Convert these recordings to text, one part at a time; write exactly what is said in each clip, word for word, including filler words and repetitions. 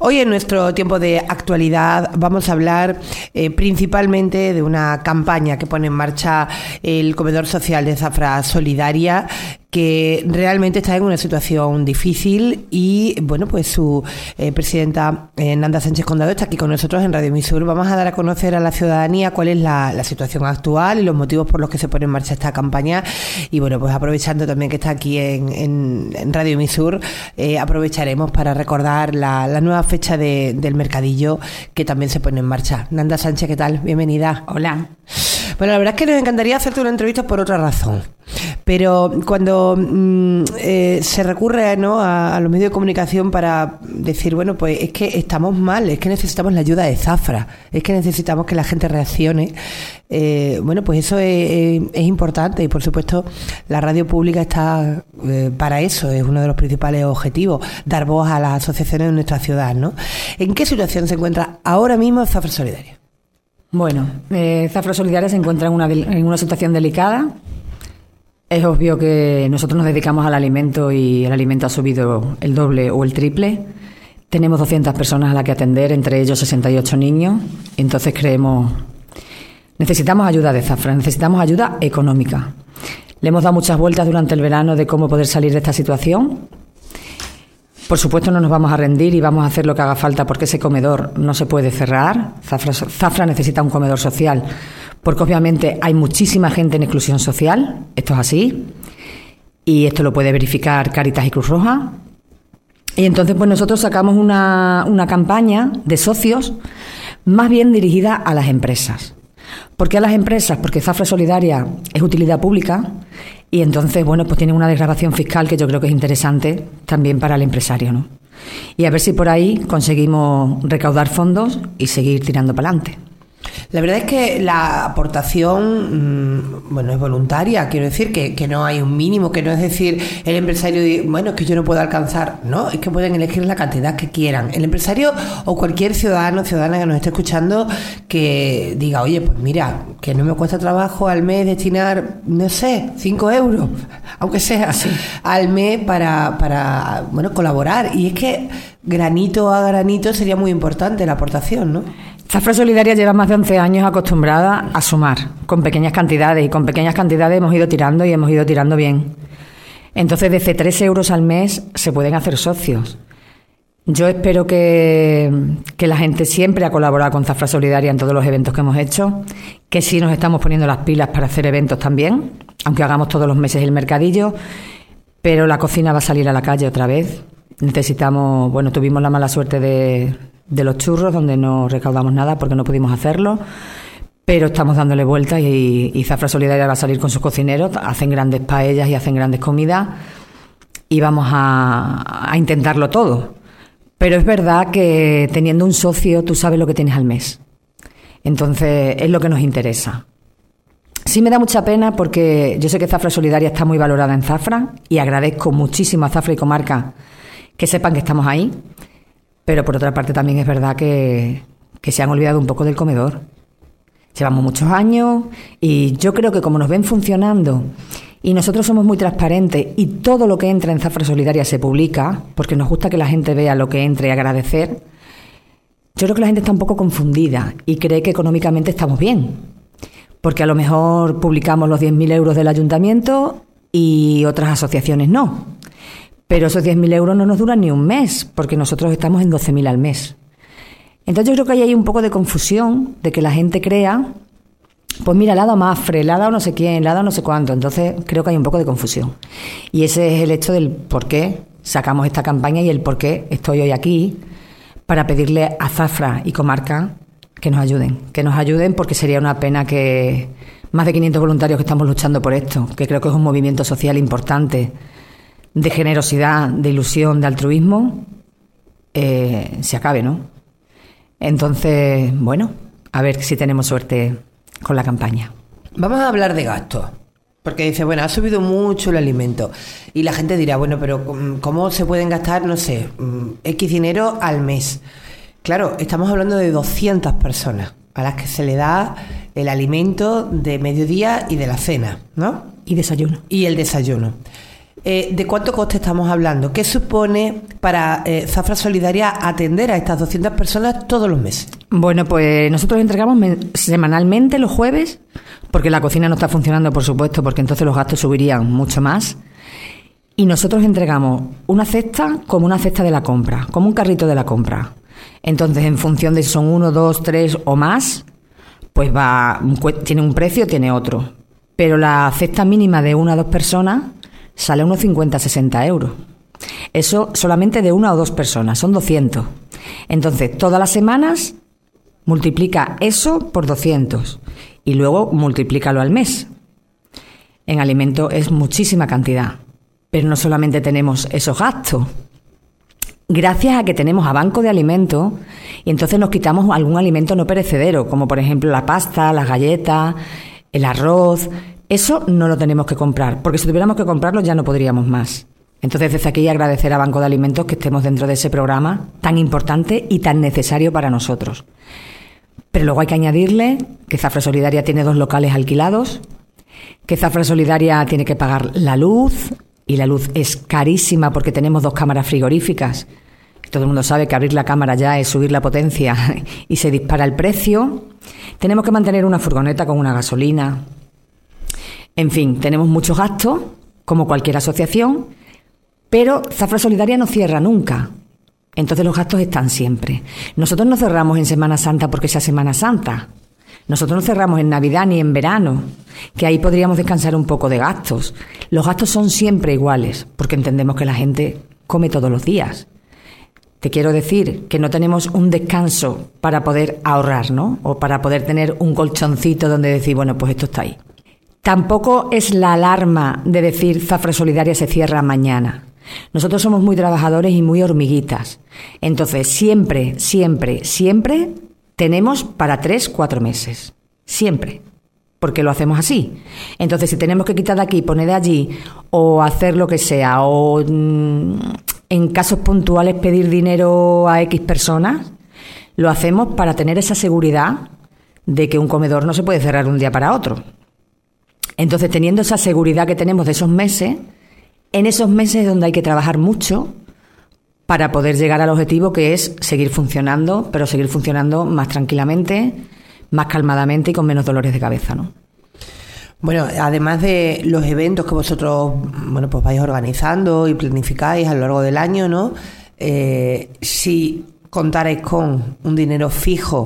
Hoy en nuestro tiempo de actualidad vamos a hablar eh, principalmente de una campaña que pone en marcha el comedor social de Zafra Solidaria, que realmente está en una situación difícil y, bueno, pues su eh, presidenta eh, Nanda Sánchez Condado está aquí con nosotros en Radio Misur. Vamos a dar a conocer a la ciudadanía cuál es la, la situación actual y los motivos por los que se pone en marcha esta campaña. Y, bueno, pues aprovechando también que está aquí en, en, en Radio Misur, eh, aprovecharemos para recordar la, la nueva fecha de, del mercadillo que también se pone en marcha. Nanda Sánchez, ¿qué tal? Bienvenida. Hola. Bueno, la verdad es que nos encantaría hacerte una entrevista por otra razón, pero cuando mmm, eh, se recurre, ¿no?, a, a los medios de comunicación para decir, bueno, pues es que estamos mal, es que necesitamos la ayuda de Zafra, es que necesitamos que la gente reaccione, eh, bueno, pues eso es, es, es importante y, por supuesto, la radio pública está eh, para eso, es uno de los principales objetivos, dar voz a las asociaciones de nuestra ciudad, ¿no? ¿En qué situación se encuentra ahora mismo Zafra Solidaria? Bueno, eh, Zafra Solidaria se encuentra en una, en una situación delicada. Es obvio que nosotros nos dedicamos al alimento y el alimento ha subido el doble o el triple. Tenemos doscientas personas a las que atender, entre ellos sesenta y ocho niños. Entonces creemos, necesitamos ayuda de Zafra, necesitamos ayuda económica. Le hemos dado muchas vueltas durante el verano de cómo poder salir de esta situación. Por supuesto no nos vamos a rendir y vamos a hacer lo que haga falta porque ese comedor no se puede cerrar. Zafra, Zafra necesita un comedor social porque obviamente hay muchísima gente en exclusión social, esto es así, y esto lo puede verificar Cáritas y Cruz Roja. Y entonces pues nosotros sacamos una, una campaña de socios más bien dirigida a las empresas. ¿Por qué a las empresas? Porque Zafra Solidaria es utilidad pública y entonces, bueno, pues tiene una desgravación fiscal que yo creo que es interesante también para el empresario, ¿no? Y a ver si por ahí conseguimos recaudar fondos y seguir tirando para adelante. La verdad es que la aportación, mmm, bueno, es voluntaria, quiero decir que, que no hay un mínimo, que no es decir el empresario, bueno, es que yo no puedo alcanzar, no, es que pueden elegir la cantidad que quieran. El empresario o cualquier ciudadano o ciudadana que nos esté escuchando que diga, oye, pues mira, que no me cuesta trabajo al mes destinar, no sé, cinco euros, aunque sea, sí, al mes para, para, bueno, colaborar. Y es que granito a granito sería muy importante la aportación, ¿no? Zafra Solidaria lleva más de once años acostumbrada a sumar con pequeñas cantidades y con pequeñas cantidades hemos ido tirando y hemos ido tirando bien. Entonces, desde tres euros al mes se pueden hacer socios. Yo espero que, que la gente siempre ha colaborado con Zafra Solidaria en todos los eventos que hemos hecho, que sí nos estamos poniendo las pilas para hacer eventos también, aunque hagamos todos los meses el mercadillo, pero la cocina va a salir a la calle otra vez. Necesitamos, bueno, tuvimos la mala suerte de... de los churros, donde no recaudamos nada porque no pudimos hacerlo, pero estamos dándole vueltas y, y Zafra Solidaria va a salir con sus cocineros, hacen grandes paellas y hacen grandes comidas y vamos a, a intentarlo todo. Pero es verdad que teniendo un socio tú sabes lo que tienes al mes, entonces es lo que nos interesa. Sí me da mucha pena porque yo sé que Zafra Solidaria está muy valorada en Zafra y agradezco muchísimo a Zafra y Comarca que sepan que estamos ahí. Pero por otra parte también es verdad que, que se han olvidado un poco del comedor. Llevamos muchos años y yo creo que como nos ven funcionando y nosotros somos muy transparentes y todo lo que entra en Zafra Solidaria se publica, porque nos gusta que la gente vea lo que entra y agradecer, yo creo que la gente está un poco confundida y cree que económicamente estamos bien. Porque a lo mejor publicamos los diez mil euros del ayuntamiento y otras asociaciones no. Pero esos diez mil euros no nos duran ni un mes, porque nosotros estamos en doce mil al mes. Entonces yo creo que ahí hay un poco de confusión, de que la gente crea, pues mira, le ha dado Mafre, le ha dado no sé quién, le ha dado no sé cuánto. Entonces creo que hay un poco de confusión. Y ese es el hecho del por qué sacamos esta campaña y el por qué estoy hoy aquí, para pedirle a Zafra y Comarca que nos ayuden. Que nos ayuden porque sería una pena que más de quinientos voluntarios que estamos luchando por esto, que creo que es un movimiento social importante, de generosidad, de ilusión, de altruismo, eh, se acabe, ¿no? Entonces, bueno, a ver si tenemos suerte con la campaña. Vamos a hablar de gastos, porque dice, bueno, ha subido mucho el alimento y la gente dirá, bueno, pero ¿cómo se pueden gastar, no sé, X dinero al mes? Claro, estamos hablando de doscientas personas a las que se le da el alimento de mediodía y de la cena, ¿no? Y desayuno. Y el desayuno. eh, ¿de cuánto coste estamos hablando? ¿Qué supone para eh, Zafra Solidaria atender a estas doscientas personas todos los meses? Bueno, pues nosotros entregamos semanalmente los jueves, porque la cocina no está funcionando, por supuesto, porque entonces los gastos subirían mucho más. Y nosotros entregamos una cesta como una cesta de la compra, como un carrito de la compra. Entonces, en función de si son uno, dos, tres o más, pues va, tiene un precio, tiene otro. Pero la cesta mínima de una o dos personas sale a unos cincuenta, sesenta euros. Eso solamente de una o dos personas, son doscientos. Entonces, todas las semanas multiplica eso por doscientos y luego multiplícalo al mes. En alimento es muchísima cantidad. Pero no solamente tenemos esos gastos. Gracias a que tenemos a banco de alimentos, y entonces nos quitamos algún alimento no perecedero, como por ejemplo la pasta, las galletas, el arroz. Eso no lo tenemos que comprar, porque si tuviéramos que comprarlo ya no podríamos más. Entonces, desde aquí agradecer a Banco de Alimentos que estemos dentro de ese programa tan importante y tan necesario para nosotros. Pero luego hay que añadirle que Zafra Solidaria tiene dos locales alquilados, que Zafra Solidaria tiene que pagar la luz, y la luz es carísima porque tenemos dos cámaras frigoríficas. Todo el mundo sabe que abrir la cámara ya es subir la potencia y se dispara el precio. Tenemos que mantener una furgoneta con una gasolina. En fin, tenemos muchos gastos, como cualquier asociación, pero Zafra Solidaria no cierra nunca. Entonces los gastos están siempre. Nosotros no cerramos en Semana Santa porque sea Semana Santa. Nosotros no cerramos en Navidad ni en verano, que ahí podríamos descansar un poco de gastos. Los gastos son siempre iguales, porque entendemos que la gente come todos los días. Te quiero decir que no tenemos un descanso para poder ahorrar, ¿no? O para poder tener un colchoncito donde decir, bueno, pues esto está ahí. Tampoco es la alarma de decir Zafra Solidaria se cierra mañana. Nosotros somos muy trabajadores y muy hormiguitas. Entonces, siempre, siempre, siempre tenemos para tres, cuatro meses. Siempre. Porque lo hacemos así. Entonces, si tenemos que quitar de aquí, poner de allí, o hacer lo que sea, o mmm, en casos puntuales pedir dinero a X personas, lo hacemos para tener esa seguridad de que un comedor no se puede cerrar un día para otro. Entonces, teniendo esa seguridad que tenemos de esos meses, en esos meses es donde hay que trabajar mucho para poder llegar al objetivo, que es seguir funcionando, pero seguir funcionando más tranquilamente, más calmadamente y con menos dolores de cabeza, ¿no? Bueno, además de los eventos que vosotros, bueno, pues vais organizando y planificáis a lo largo del año, ¿no? Eh, si contarais con un dinero fijo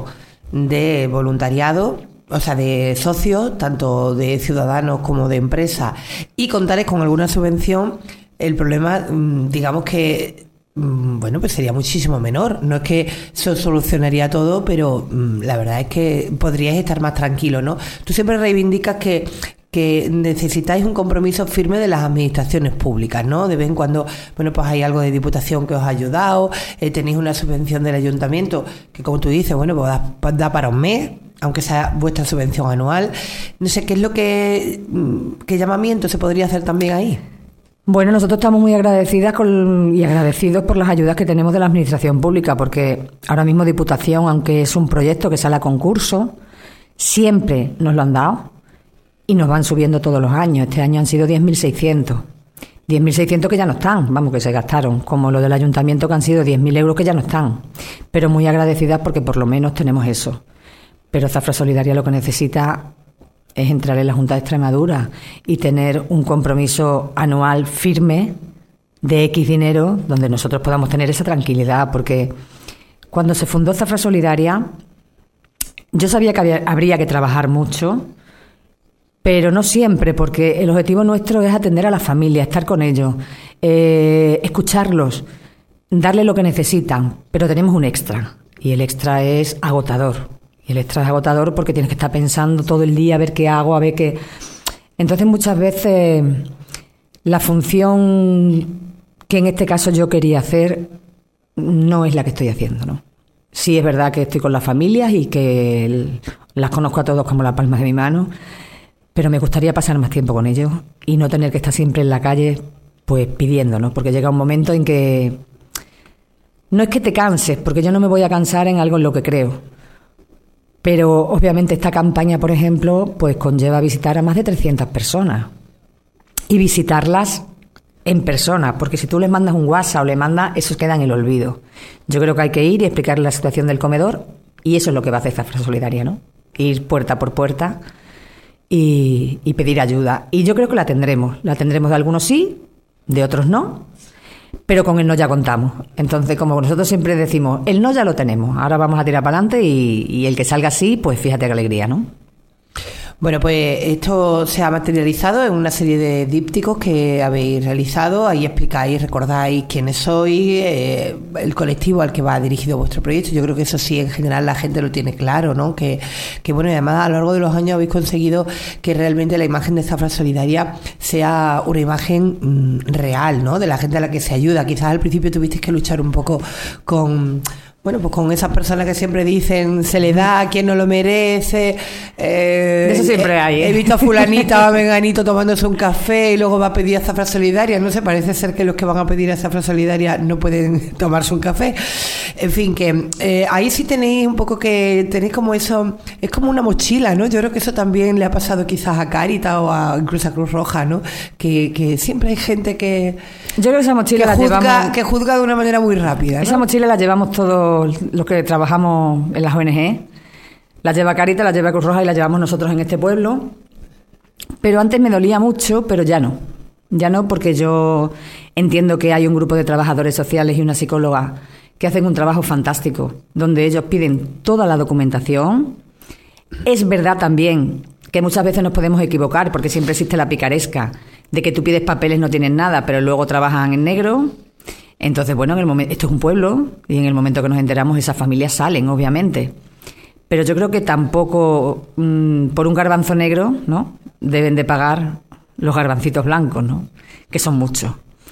de voluntariado, o sea, de socios, tanto de ciudadanos como de empresas, y contaréis con alguna subvención, el problema, digamos que, bueno, pues sería muchísimo menor. No es que se solucionaría todo, pero la verdad es que podríais estar más tranquilos, ¿no? Tú siempre reivindicas que que necesitáis un compromiso firme de las administraciones públicas, ¿no? De vez en cuando, bueno, pues hay algo de Diputación que os ha ayudado, eh, tenéis una subvención del ayuntamiento que, como tú dices, bueno, pues da, da para un mes, aunque sea vuestra subvención anual. No sé, ¿qué es lo que, qué llamamiento se podría hacer también ahí? Bueno, nosotros estamos muy agradecidas con, y agradecidos por las ayudas que tenemos de la administración pública, porque ahora mismo Diputación, aunque es un proyecto que sale a concurso, siempre nos lo han dado y nos van subiendo todos los años. Este año han sido diez mil seiscientos. diez mil seiscientos que ya no están, vamos, que se gastaron, como lo del ayuntamiento, que han sido diez mil euros que ya no están. Pero muy agradecidas porque por lo menos tenemos eso. Pero Zafra Solidaria lo que necesita es entrar en la Junta de Extremadura y tener un compromiso anual firme de X dinero donde nosotros podamos tener esa tranquilidad, porque cuando se fundó Zafra Solidaria yo sabía que había, habría que trabajar mucho, pero no siempre, porque el objetivo nuestro es atender a la familia, estar con ellos, eh, escucharlos, darles lo que necesitan, pero tenemos un extra, y el extra es agotador. Y el extra es agotador porque tienes que estar pensando todo el día a ver qué hago, a ver qué... Entonces muchas veces la función que en este caso yo quería hacer no es la que estoy haciendo, ¿no? Sí es verdad que estoy con las familias y que las conozco a todos como la palma de mi mano, pero me gustaría pasar más tiempo con ellos y no tener que estar siempre en la calle pues pidiendo, ¿no? Porque llega un momento en que no es que te canses, porque yo no me voy a cansar en algo en lo que creo. Pero obviamente esta campaña, por ejemplo, pues conlleva visitar a más de trescientas personas y visitarlas en persona, porque si tú les mandas un WhatsApp o le mandas, eso queda en el olvido. Yo creo que hay que ir y explicarle la situación del comedor, y eso es lo que va a hacer Zafra Solidaria, ¿no? Ir puerta por puerta y, y pedir ayuda. Y yo creo que la tendremos. La tendremos de algunos sí, de otros no, pero con el no ya contamos. Entonces, como nosotros siempre decimos, el no ya lo tenemos, ahora vamos a tirar para adelante y, y el que salga así, pues fíjate qué alegría, ¿no? Bueno, pues esto se ha materializado en una serie de dípticos que habéis realizado. Ahí explicáis, recordáis quiénes sois, eh, el colectivo al que va dirigido vuestro proyecto. Yo creo que eso sí, en general, la gente lo tiene claro, ¿no? Que, que bueno, y además a lo largo de los años habéis conseguido que realmente la imagen de Zafra Solidaria sea una imagen mmm, real, ¿no? De la gente a la que se ayuda. Quizás al principio tuvisteis que luchar un poco con... Bueno, pues con esas personas que siempre dicen se le da a quien no lo merece. Eh, Eso siempre hay, ¿eh? He visto a fulanita o a menganito tomándose un café y luego va a pedir a Zafra Solidaria. No sé, parece ser que los que van a pedir a Zafra Solidaria no pueden tomarse un café. En fin, que eh, ahí sí tenéis un poco que tenéis como eso, es como una mochila, ¿no? Yo creo que eso también le ha pasado quizás a Cáritas o a, incluso a Cruz Roja, ¿no? Que, que siempre hay gente que... Yo creo que esa mochila que la juzga, llevamos... que juzga de una manera muy rápida, ¿no? Esa mochila la llevamos todos los que trabajamos en las O N G. La lleva Cáritas, la lleva Cruz Roja y la llevamos nosotros en este pueblo. Pero antes me dolía mucho, pero ya no. Ya no, porque yo entiendo que hay un grupo de trabajadores sociales y una psicóloga que hacen un trabajo fantástico, donde ellos piden toda la documentación. Es verdad también que muchas veces nos podemos equivocar, porque siempre existe la picaresca de que tú pides papeles, no tienen nada, pero luego trabajan en negro. Entonces, bueno, en el momento, esto es un pueblo y en el momento que nos enteramos esas familias salen, obviamente. Pero yo creo que tampoco mmm, por un garbanzo negro, ¿no?, deben de pagar los garbancitos blancos, ¿no?, que son muchos.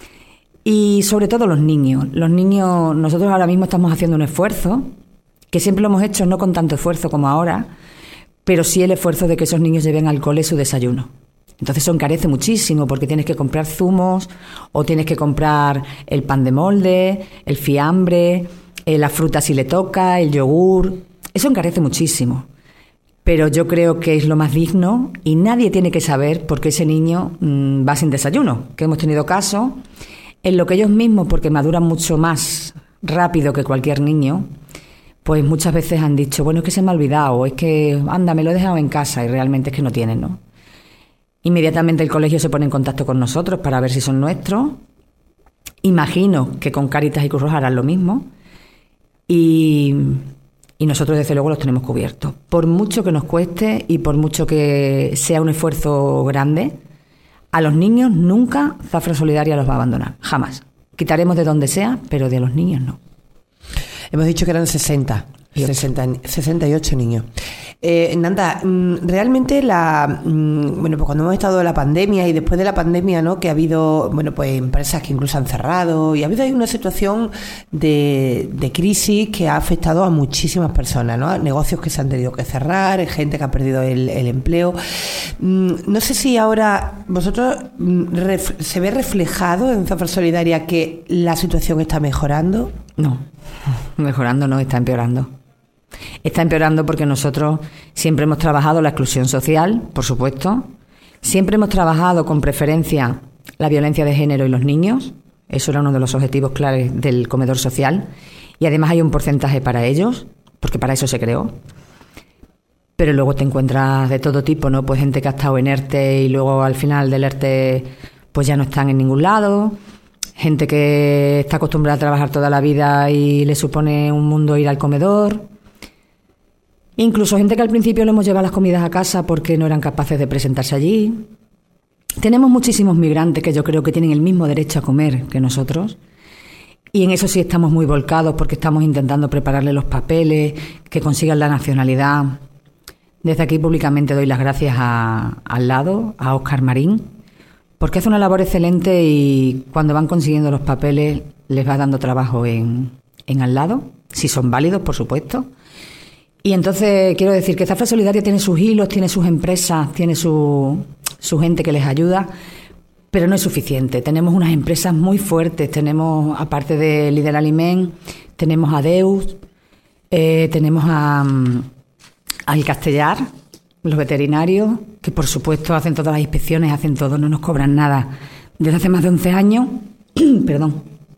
Y sobre todo los niños. Los niños, nosotros ahora mismo estamos haciendo un esfuerzo, que siempre lo hemos hecho no con tanto esfuerzo como ahora, pero sí el esfuerzo de que esos niños lleven al cole su desayuno. Entonces eso encarece muchísimo porque tienes que comprar zumos o tienes que comprar el pan de molde, el fiambre, eh, la fruta si le toca, el yogur. Eso encarece muchísimo. Pero yo creo que es lo más digno y nadie tiene que saber por qué ese niño mmm, va sin desayuno. Que hemos tenido casos en lo que ellos mismos, porque maduran mucho más rápido que cualquier niño, pues muchas veces han dicho, bueno, es que se me ha olvidado, o es que, anda, me lo he dejado en casa, y realmente es que no tienen, ¿no? Inmediatamente el colegio se pone en contacto con nosotros para ver si son nuestros. Imagino que con Cáritas y Cruz Roja harán lo mismo. Y, y nosotros, desde luego, los tenemos cubiertos. Por mucho que nos cueste y por mucho que sea un esfuerzo grande, a los niños nunca Zafra Solidaria los va a abandonar. Jamás. Quitaremos de donde sea, pero de los niños no. Hemos dicho que eran sesenta. sesenta, sesenta y ocho niños. Eh, Nanda, realmente la bueno, pues cuando hemos estado en la pandemia y después de la pandemia, ¿no?, que ha habido, bueno, pues empresas que incluso han cerrado y ha habido ahí una situación de, de crisis que ha afectado a muchísimas personas, ¿no? Negocios que se han tenido que cerrar, gente que ha perdido el, el empleo. No sé si ahora vosotros ref, se ve reflejado en Zafra Solidaria que la situación está mejorando. No, mejorando no, está empeorando. Está empeorando porque nosotros siempre hemos trabajado la exclusión social, por supuesto. Siempre hemos trabajado con preferencia la violencia de género y los niños. Eso era uno de los objetivos claves del comedor social. Y además hay un porcentaje para ellos, porque para eso se creó. Pero luego te encuentras de todo tipo, ¿no? Pues gente que ha estado en ERTE y luego al final del ERTE pues ya no están en ningún lado. Gente que está acostumbrada a trabajar toda la vida y le supone un mundo ir al comedor. Incluso gente que al principio le hemos llevado las comidas a casa porque no eran capaces de presentarse allí. Tenemos muchísimos migrantes que yo creo que tienen el mismo derecho a comer que nosotros. Y en eso sí estamos muy volcados porque estamos intentando prepararle los papeles, que consigan la nacionalidad. Desde aquí públicamente doy las gracias a, al lado, a Óscar Marín, porque hace una labor excelente y cuando van consiguiendo los papeles les va dando trabajo en, en al lado, si son válidos, por supuesto. Y entonces quiero decir que Zafra Solidaria tiene sus hilos, tiene sus empresas, tiene su, su gente que les ayuda, pero no es suficiente. Tenemos unas empresas muy fuertes, tenemos, aparte de Líder Aliment, tenemos a Deus, eh, tenemos a, a El Castellar, los veterinarios, que por supuesto hacen todas las inspecciones, hacen todo, no nos cobran nada desde hace más de once años, perdón,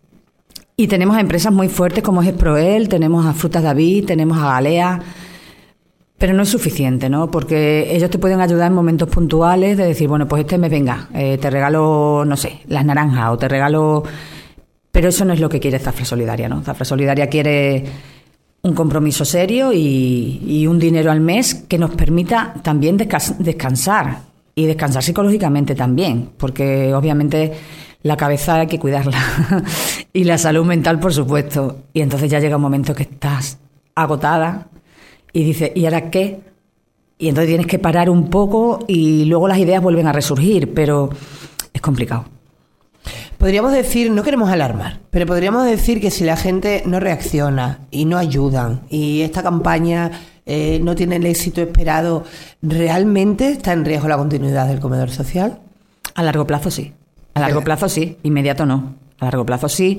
y tenemos a empresas muy fuertes como es Proel, tenemos a Frutas David, tenemos a Galea, pero no es suficiente, ¿no? Porque ellos te pueden ayudar en momentos puntuales de decir, bueno, pues este mes venga, eh, te regalo, no sé, las naranjas o te regalo... Pero eso no es lo que quiere Zafra Solidaria, ¿no? Zafra Solidaria quiere un compromiso serio y, y un dinero al mes que nos permita también descans- descansar y descansar psicológicamente también, porque obviamente la cabeza hay que cuidarla y la salud mental, por supuesto. Y entonces ya llega un momento que estás agotada y dices, ¿y ahora qué? Y entonces tienes que parar un poco y luego las ideas vuelven a resurgir, pero es complicado. Podríamos decir, no queremos alarmar, pero podríamos decir que si la gente no reacciona y no ayudan y esta campaña eh, no tiene el éxito esperado, ¿realmente está en riesgo la continuidad del comedor social? A largo plazo sí. A largo plazo sí, inmediato no. A largo plazo sí,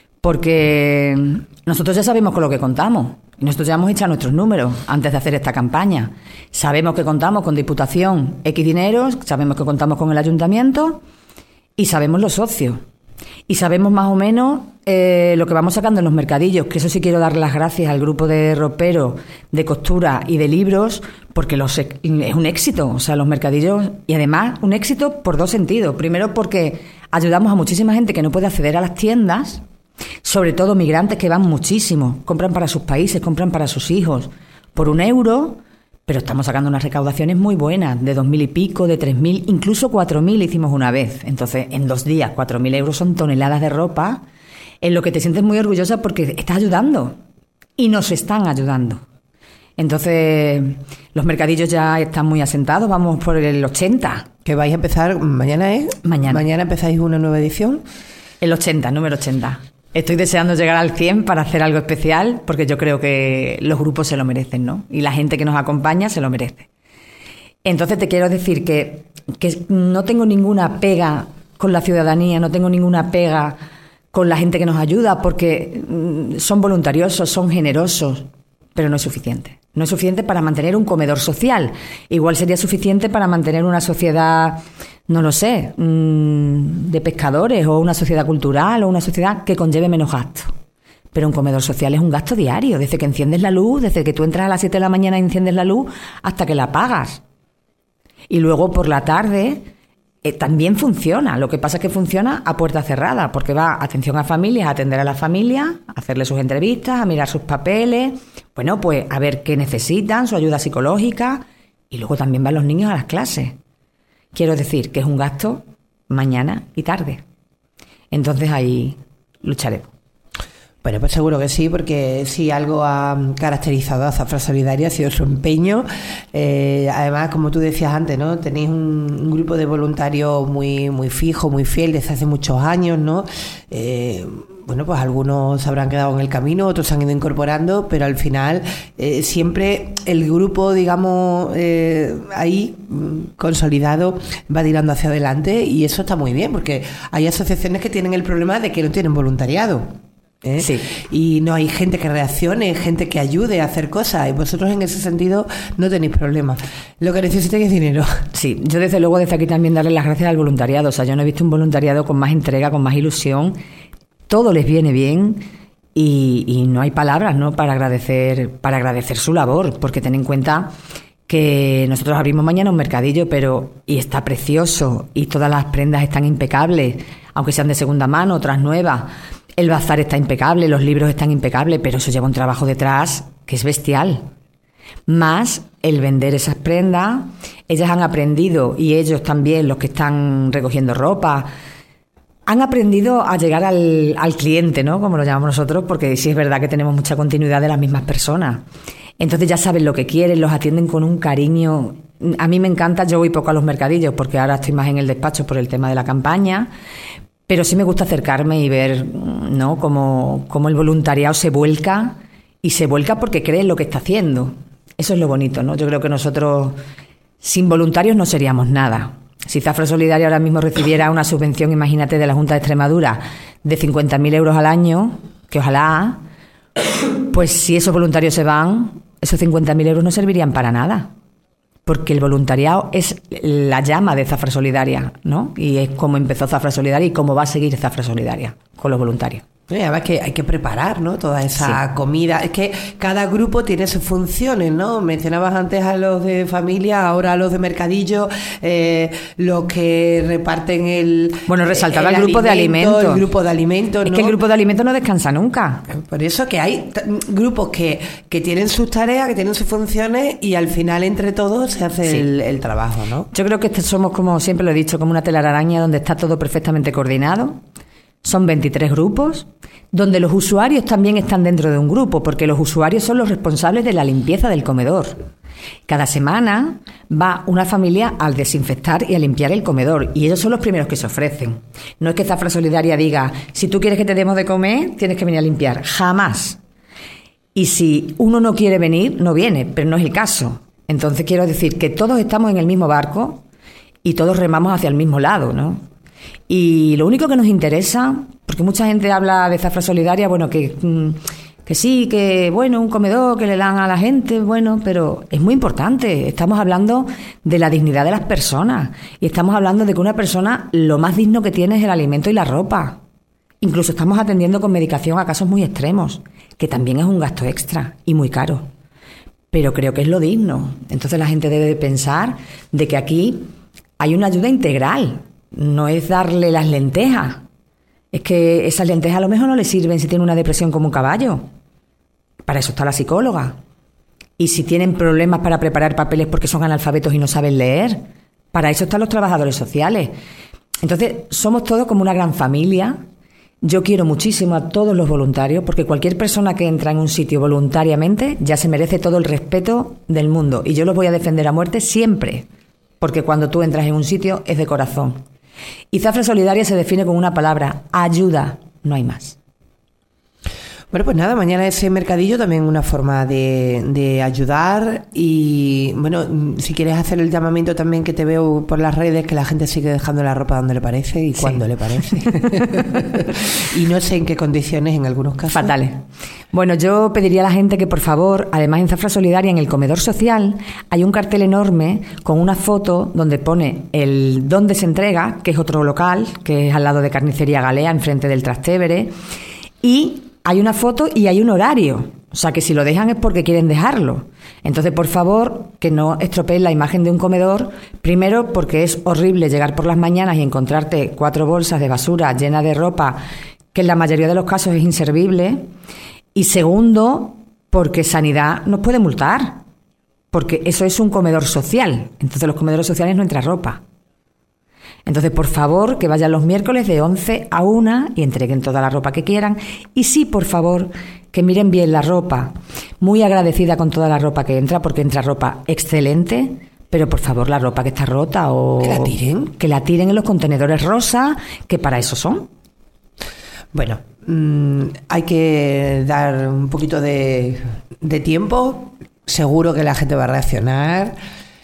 porque nosotros ya sabemos con lo que contamos. Y nosotros ya hemos echado nuestros números antes de hacer esta campaña. Sabemos que contamos con Diputación X dineros, sabemos que contamos con el Ayuntamiento y sabemos los socios. Y sabemos más o menos eh, lo que vamos sacando en los mercadillos, que eso sí quiero dar las gracias al grupo de roperos, de costura y de libros, porque los, es un éxito, o sea, los mercadillos, y además un éxito por dos sentidos. Primero porque ayudamos a muchísima gente que no puede acceder a las tiendas, sobre todo migrantes que van muchísimo, compran para sus países, compran para sus hijos, por un euro, pero estamos sacando unas recaudaciones muy buenas, de dos mil y pico, de tres mil, incluso cuatro mil hicimos una vez. Entonces, en dos días, cuatro mil euros son toneladas de ropa, en lo que te sientes muy orgullosa porque estás ayudando y nos están ayudando. Entonces, los mercadillos ya están muy asentados, vamos por el ochenta. Que vais a empezar, mañana es, mañana. Mañana empezáis una nueva edición. El ochenta, número ochenta. Estoy deseando llegar al cien para hacer algo especial, porque yo creo que los grupos se lo merecen, ¿no? Y la gente que nos acompaña se lo merece. Entonces te quiero decir que, que no tengo ninguna pega con la ciudadanía, no tengo ninguna pega con la gente que nos ayuda, porque son voluntariosos, son generosos, pero no es suficiente. No es suficiente para mantener un comedor social. Igual sería suficiente para mantener una sociedad, no lo sé, de pescadores o una sociedad cultural o una sociedad que conlleve menos gastos. Pero un comedor social es un gasto diario, desde que enciendes la luz, desde que tú entras a las siete de la mañana y enciendes la luz hasta que la apagas. Y luego por la tarde eh, también funciona. Lo que pasa es que funciona a puerta cerrada, porque va atención a familias, a atender a la familia, a hacerle sus entrevistas, a mirar sus papeles, bueno, pues a ver qué necesitan, su ayuda psicológica, y luego también van los niños a las clases. Quiero decir que es un gasto mañana y tarde. Entonces ahí lucharemos. Bueno, pues seguro que sí, porque si algo ha caracterizado a Zafra Solidaria ha sido su empeño. Eh, además, como tú decías antes, ¿no? Tenéis un, un grupo de voluntarios muy, muy fijo, muy fiel desde hace muchos años, ¿no? Eh, bueno, pues algunos se habrán quedado en el camino, otros se han ido incorporando, pero al final eh, siempre el grupo, digamos, eh, ahí consolidado va tirando hacia adelante, y eso está muy bien, porque hay asociaciones que tienen el problema de que no tienen voluntariado. ¿Eh? Sí. Y no hay gente que reaccione, gente que ayude a hacer cosas, y vosotros en ese sentido no tenéis problemas. Lo que necesitáis es dinero. Sí, yo desde luego desde aquí también darle las gracias al voluntariado. O sea, yo no he visto un voluntariado con más entrega, con más ilusión. Todo les viene bien y, y no hay palabras, ¿no?, para agradecer, para agradecer su labor, porque ten en cuenta que nosotros abrimos mañana un mercadillo, pero y está precioso y todas las prendas están impecables, aunque sean de segunda mano, otras nuevas. El bazar está impecable, los libros están impecables, pero eso lleva un trabajo detrás que es bestial. Más el vender esas prendas, ellas han aprendido, y ellos también, los que están recogiendo ropa, han aprendido a llegar al, al cliente, ¿no?, como lo llamamos nosotros, porque sí es verdad que tenemos mucha continuidad de las mismas personas. Entonces ya saben lo que quieren, los atienden con un cariño. A mí me encanta, yo voy poco a los mercadillos, porque ahora estoy más en el despacho por el tema de la campaña, pero sí me gusta acercarme y ver, ¿no?, cómo, cómo el voluntariado se vuelca, y se vuelca porque cree en lo que está haciendo. Eso es lo bonito, ¿no? Yo creo que nosotros sin voluntarios no seríamos nada. Si Zafra Solidaria ahora mismo recibiera una subvención, imagínate, de la Junta de Extremadura de cincuenta mil euros al año, que ojalá, pues si esos voluntarios se van, esos cincuenta mil euros no servirían para nada. porque el voluntariado es la llama de Zafra Solidaria, ¿no? Y es como empezó Zafra Solidaria y cómo va a seguir Zafra Solidaria con los voluntarios. Y además que hay que preparar, ¿no? Toda esa sí. comida. Es que cada grupo tiene sus funciones, ¿no? Mencionabas antes a los de familia, ahora a los de mercadillo, eh, los que reparten el... Bueno, resaltaba el, el grupo alimento, de alimentos. El grupo de alimentos, Es ¿no? que el grupo de alimentos no descansa nunca. Por eso que hay t- grupos que, que tienen sus tareas, que tienen sus funciones y al final entre todos se hace sí. el, el trabajo, ¿no? Yo creo que somos, como siempre lo he dicho, como una telaraña donde está todo perfectamente coordinado. Son veintitrés grupos, donde los usuarios también están dentro de un grupo, porque los usuarios son los responsables de la limpieza del comedor. Cada semana va una familia al desinfectar y a limpiar el comedor, y ellos son los primeros que se ofrecen. No es que Zafra Solidaria diga, si tú quieres que te demos de comer, tienes que venir a limpiar. Jamás. Y si uno no quiere venir, no viene, pero no es el caso. Entonces quiero decir que todos estamos en el mismo barco y todos remamos hacia el mismo lado, ¿no? Y lo único que nos interesa, porque mucha gente habla de Zafra Solidaria, bueno, que, que sí, que bueno, un comedor que le dan a la gente, bueno, pero es muy importante. Estamos hablando de la dignidad de las personas y estamos hablando de que una persona lo más digno que tiene es el alimento y la ropa. Incluso estamos atendiendo con medicación a casos muy extremos, que también es un gasto extra y muy caro. Pero creo que es lo digno. Entonces la gente debe de pensar de que aquí hay una ayuda integral. No es darle las lentejas. Es que esas lentejas a lo mejor no le sirven si tiene una depresión como un caballo. Para eso está la psicóloga. Y si tienen problemas para preparar papeles porque son analfabetos y no saben leer, para eso están los trabajadores sociales. Entonces, somos todos como una gran familia. Yo quiero muchísimo a todos los voluntarios, porque cualquier persona que entra en un sitio voluntariamente ya se merece todo el respeto del mundo. Y yo los voy a defender a muerte siempre, porque cuando tú entras en un sitio es de corazón. Y Zafra Solidaria se define con una palabra, ayuda, no hay más. Bueno, pues nada, mañana ese mercadillo también una forma de, de ayudar y, bueno, si quieres hacer el llamamiento también que te veo por las redes, que la gente sigue dejando la ropa donde le parece y sí. cuando le parece. Y no sé en qué condiciones en algunos casos. Fatales. Bueno, yo pediría a la gente que, por favor, además en Zafra Solidaria, en el comedor social, hay un cartel enorme con una foto donde pone el dónde se entrega, que es otro local, que es al lado de Carnicería Galea, enfrente del Trastevere, y hay una foto y hay un horario. O sea, que si lo dejan es porque quieren dejarlo. Entonces, por favor, que no estropeen la imagen de un comedor. Primero, porque es horrible llegar por las mañanas y encontrarte cuatro bolsas de basura llenas de ropa, que en la mayoría de los casos es inservible. Y segundo, porque Sanidad nos puede multar. Porque eso es un comedor social. Entonces, los comedores sociales no entra ropa. Entonces, por favor, que vayan los miércoles de once a una y entreguen toda la ropa que quieran. Y sí, por favor, que miren bien la ropa. Muy agradecida con toda la ropa que entra, porque entra ropa excelente, pero por favor, la ropa que está rota o... ¿Que la tiren? Que la tiren en los contenedores rosa, que para eso son. Bueno, mmm, hay que dar un poquito de, de tiempo. Seguro que la gente va a reaccionar.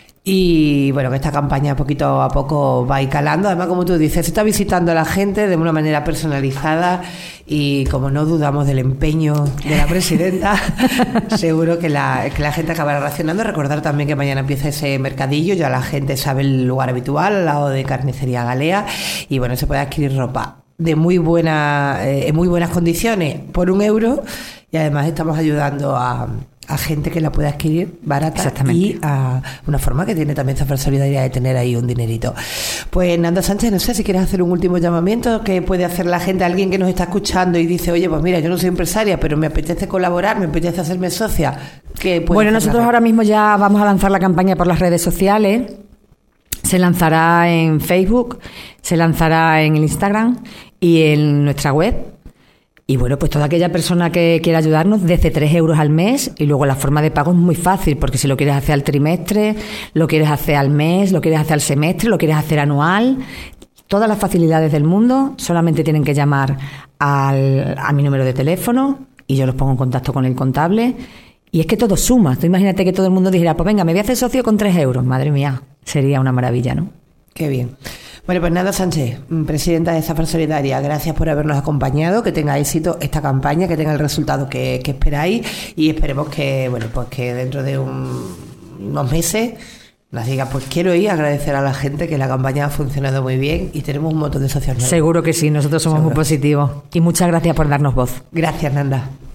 Y bueno, que esta campaña poquito a poco va a ir calando. Además, como tú dices, se está visitando a la gente de una manera personalizada y como no dudamos del empeño de la presidenta, seguro que la, que la gente acabará reaccionando. Recordar también que mañana empieza ese mercadillo, ya la gente sabe el lugar habitual, al lado de Carnicería Galea, y bueno, se puede adquirir ropa de muy buena, eh, en muy buenas condiciones por un euro, y además estamos ayudando a... a gente que la puede adquirir barata y a una forma que tiene también Zafra Solidaria de tener ahí un dinerito. Pues Nanda Sánchez, no sé si quieres hacer un último llamamiento que puede hacer la gente, alguien que nos está escuchando y dice, oye, pues mira, yo no soy empresaria, pero me apetece colaborar, me apetece hacerme socia. ¿Qué puede bueno, nosotros ahora mismo ya vamos a lanzar la campaña por las redes sociales. Se lanzará en Facebook, se lanzará en el Instagram y en nuestra web. Y bueno, pues toda aquella persona que quiera ayudarnos, desde tres euros al mes, y luego la forma de pago es muy fácil, porque si lo quieres hacer al trimestre, lo quieres hacer al mes, lo quieres hacer al semestre, lo quieres hacer anual, todas las facilidades del mundo, solamente tienen que llamar al, a mi número de teléfono y yo los pongo en contacto con el contable. Y es que todo suma. Tú imagínate que todo el mundo dijera, pues venga, me voy a hacer socio con tres euros. Madre mía, sería una maravilla, ¿no? Qué bien. Bueno, pues Nanda Sánchez, presidenta de Zafra Solidaria, gracias por habernos acompañado, que tenga éxito esta campaña, que tenga el resultado que, que esperáis y esperemos que, bueno, pues que dentro de un, unos meses Nos diga, pues quiero ir a agradecer a la gente que la campaña ha funcionado muy bien y tenemos un montón de socios nuevos. Seguro que sí, nosotros somos Seguro. muy positivos. Y muchas gracias por darnos voz. Gracias, Nanda.